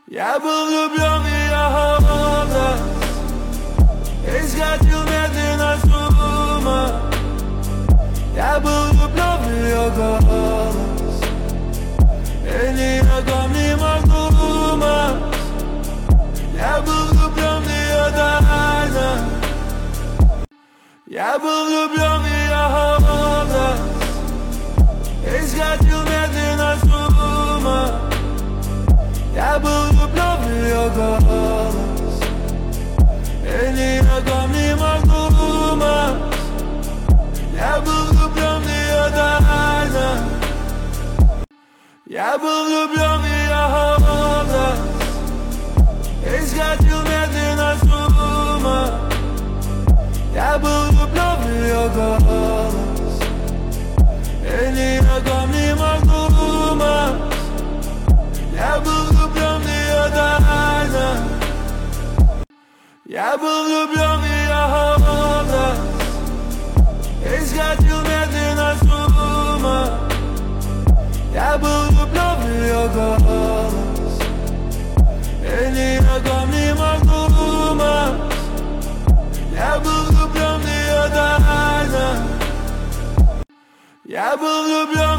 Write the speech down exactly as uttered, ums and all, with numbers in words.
Я был влюблен в ее образ, и сходил медленно с ума. Я был влюблен в ее голос, и ни о ком не мог думать. Я был влюблен в ее тайну. Я был влюблен в ее образ, и сходил медленно с ума. Я был влюблен в ее голос, и ни о ком не мог думать. Я был влюблен в ее тайну. Я был влюблен в ее образ, и сходил медленно с ума. Я был влюблен в ее голос, и ни о ком не мог думать. Я был влюблен в ее тайну. Я был влюблен в ее образ, и сходил медленно с ума. Я был влюблен в ее голос, и ни о ком не мог думать. Я был влюблен в ее тайну. Я был влюблен